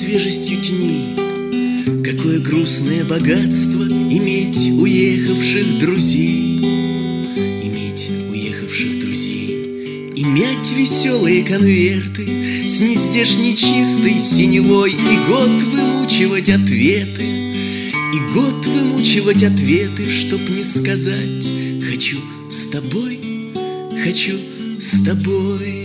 свежестью теней. Какое грустное богатство иметь уехавших друзей, иметь уехавших друзей. И мять веселые конверты с нездешней чистой синевой, и год вымучивать ответы, и год вымучивать ответы, чтоб не сказать: хочу с тобой, хочу с тобой.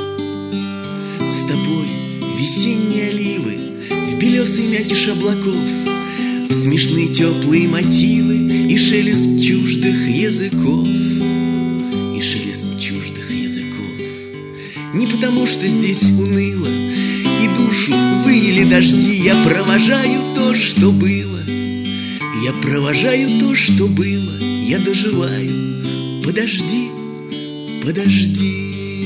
С тобой весенние оливы в белесый мякиш облаков, в смешные теплые мотивы и шелест чуждых языков, и шелест чуждых языков. Не потому, что здесь уныло и душу выели дожди, я провожаю то, что было, я провожаю то, что было, я доживаю. Подожди, подожди.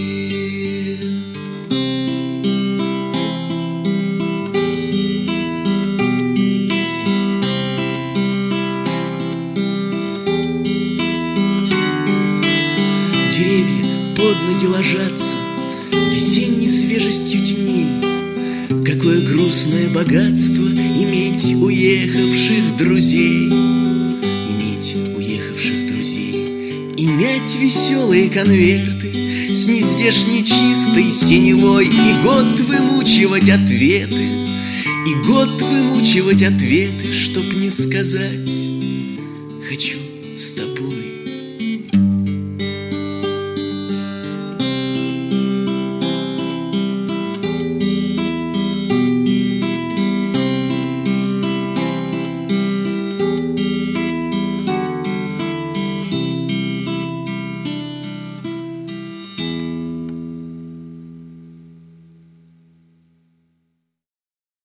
Деревья под ноги ложатся весенней свежестью теней. Какое грустное богатство иметь уехавших друзей, иметь уехавших друзей. И мять веселые конверты с нездешней чистой синевой, и год вымучивать ответы, и год вымучивать ответы, чтоб не сказать: хочу с тобой.